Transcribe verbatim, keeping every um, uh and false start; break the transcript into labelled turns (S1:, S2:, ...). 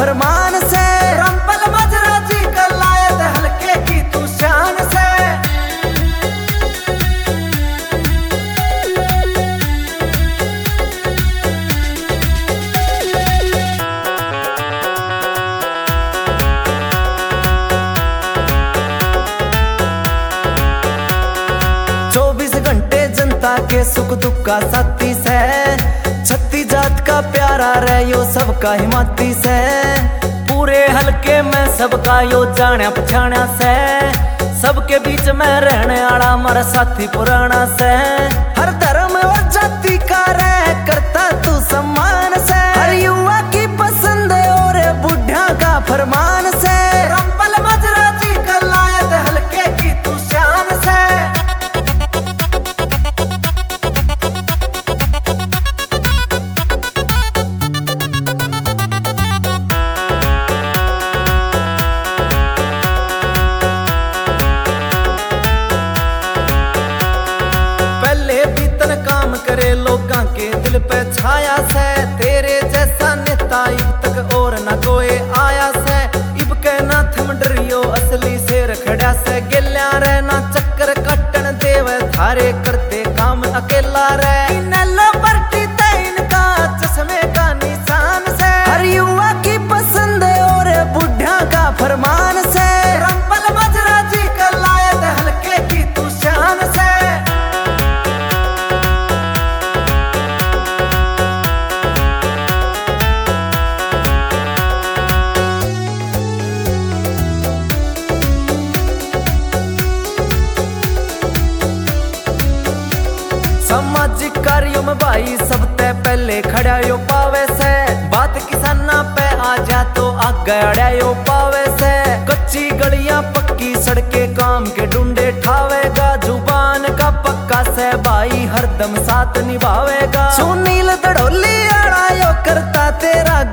S1: फरमान से। रंपल मजरा जी कर लायत हल्के की तू शान से। चौबीस घंटे जनता के सुख दुख का साथी से। छत्ती जात का प्यारा रे यो सबका हिमाती से। पूरे हलके में सबका यो जाना पछाणा से। सबके बीच में रहने आला मारा साथी पुराना से। हर धर्म और जाति का रे करता तू सम्मान से। हर युवा की पसंद और बुढ़ा का फरमान से। रंपल मजरा जी का लायत हलके की तू शान से। करे लोगां के दिल पे छाया से। तेरे जैसा नेता इब तक और न कोई आया से। इब के ना थम डरियो असली शेर खड़ा से। गिल्या रे ना चक्कर कटन देवे थारे करते काम अकेला रे। इनलो बरती तैन का चश्मे का निशान से। हर युवा की पसंद और बुढ़ा का फरमान से। रंपल मजरा जी का लायत हल्के की तू शान से। सामाजिक कार्यों में भाई सबते पहले खड़ा यो पावे से। बात किसाना पे आ जा तो आगे अड़ा यो पावे से। कच्ची गलियां पक्की सड़कें काम के ढूंढे ठावेगा। जुबान का पक्का से भाई हरदम साथ निभावेगा। सुनील दड़ोली आड़ा यो करता तेरा